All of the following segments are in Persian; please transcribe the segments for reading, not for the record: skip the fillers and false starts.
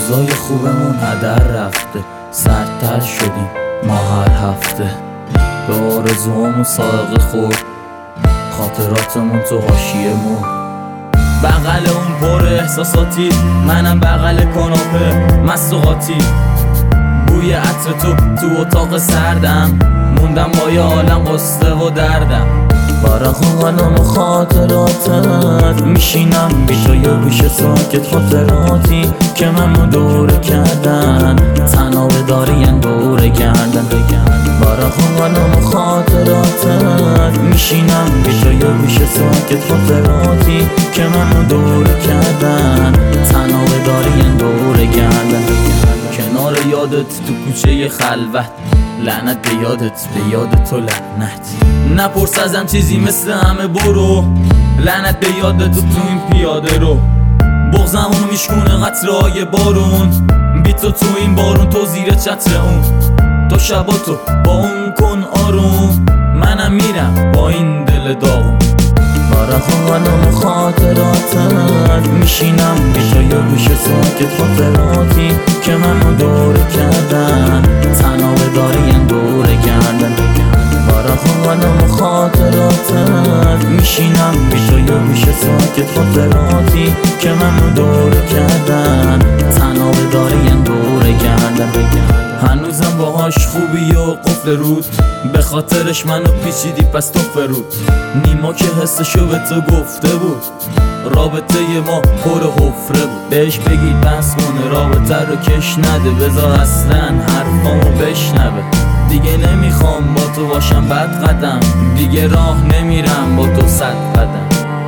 روزای خوبمون هدر رفته، سردتر شدیم ما هر هفته. به آرزوامون سائقه خورد، خاطراتمون تو حاشیه‌مون. بغل اون پر احساساتی، منم بغل کاناپه مست و قاطی. بوی عطر تو اتاق سردم، موندم با یه عالم قصه و دردم. برای قلم خاطراتت میشینم بی تو یه گوشه ساکت، خاطراتی که منو دوره کردن تنابه دارین دوره کردن. برای قلم خاطراتت میشینم بی تو یه گوشه ساکت، خاطراتی که منو دوره کردن تنابه دارین دوره کردن. کنار یادت تو کوچه خلوت، لعنت به یادت، به یاد تو لعنت. نپرس ازم چیزی مثل همه برو، لعنت به یادت تو این پیاده رو. بغضمونو میشکونه قطرهای بارون، بی تو این بارون، تو زیر چتر اون. تو شباتو با اون کن آروم، منم میرم با این دل داغون. برای قلم خاطراتت میشینم بی تو یه گوشه ساکت، خاطراتی که منو دوره کردن تنابه دارین دوره کردن. برای قلم خاطراتت میشینم بی تو یه گوشه ساکت، خاطراتی که منو دوره کردن تنابه دارین دوره کردن. هنوزم باهاش خوبی و قفل رود، به خاطرش منو پیچیدی پس تو فرود. نیما که حسشو به تو گفته بود، رابطه ما پر حفره بود. بهش بگید بس کنه رابطه رو کش نده، بذار اصلا حرفامو بشنوه. دیگه نمیخوام با تو باشم بد قدم، دیگه راه نمیرم با تو 100 قدم.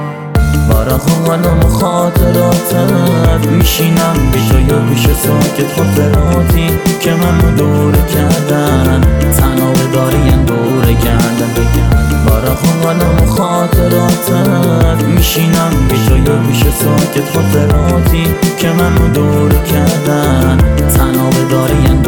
برای قلم خاطراتت میشینم بی تو یه گوشه ساکت، خاطراتی که منو دوره کردن تنابه دارین دوره کردن. برای قلم خاطراتت میشینم بی تو یه گوشه ساکت، خاطراتی که منو دوره کردن تنابه دارین